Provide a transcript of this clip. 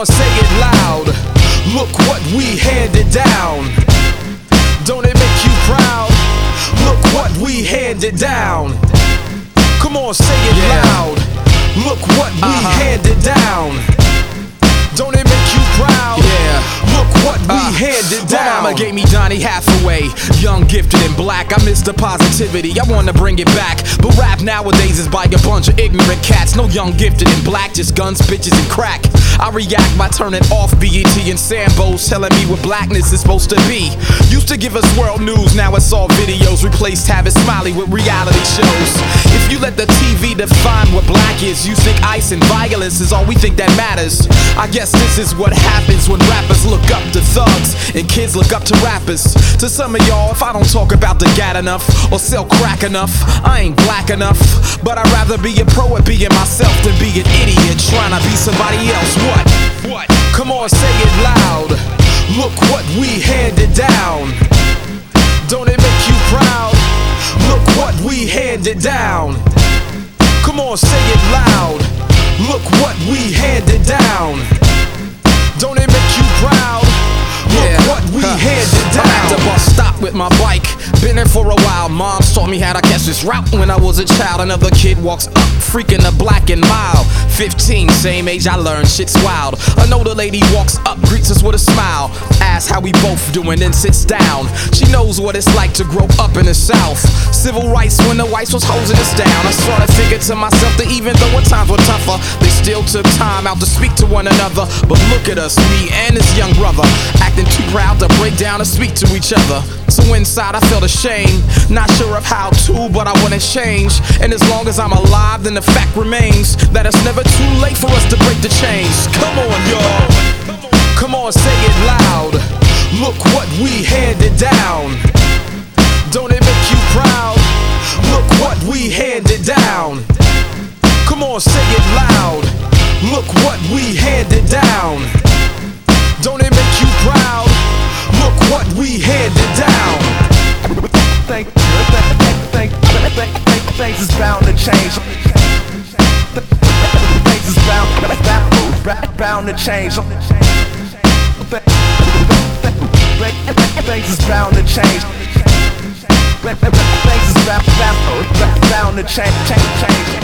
on, say it loud. Look what we handed down. Don't it make you proud? Look what we handed down. Come on, say it loud. Look what we handed down. Don't it make you proud? Look what we handed down. Mama gave me Donny Hathaway, young, gifted, and black. I miss the positivity, I wanna bring it back. But rap nowadays is by a bunch of ignorant cats. No young, gifted, and black, just guns, bitches, and crack. I react by turning off BET and Sambos, telling me what blackness is supposed to be. Used to give us world news, now it's all videos. Replaced Tavis Smiley with reality shows. If you let the TV define what black is, you think ice and violence is all we think that matters. I guess this is what happens when rappers look up to thugs and kids look up to rappers. To some of y'all, if I don't talk about the gat enough or sell crack enough, I ain't black enough. But I'd rather be a pro at being myself than be an idiot trying to be somebody else. What? Come on, say it loud. Look what we handed down. Don't it make you proud? Look what we handed down. Come on, say it loud. Look what we handed down. Don't it make you proud? Look what we handed down. I'm at the bus stop with my bike. Been there for a while. Mom's taught me how to catch this route when I was a child. Another kid walks up, freaking the black and mild. 15, same age I learned, shit's wild. Another lady walks up, greets us with a smile. Asks how we both doing, then sits down. She knows what it's like to grow up in the South. Civil rights when the whites was hosing us down. I sort of figured to myself that even though our times were tougher, they still took time out to speak to one another. But look at us, me and his young brother, acting too proud to break down and speak to each other. So inside I felt ashamed, not sure of how to, but I wouldn't change. And as long as I'm alive, then the fact remains that it's never too late for us to break the chains. Come on, y'all. Come on, say it loud. Look what we handed down. Don't it make you proud? Look what we handed down. Come on, say it loud. Look what we handed down. Don't it make you proud? Look what we handed down. Things is bound to change. Things is bound to change. Things is bound to change. Things is bound to change.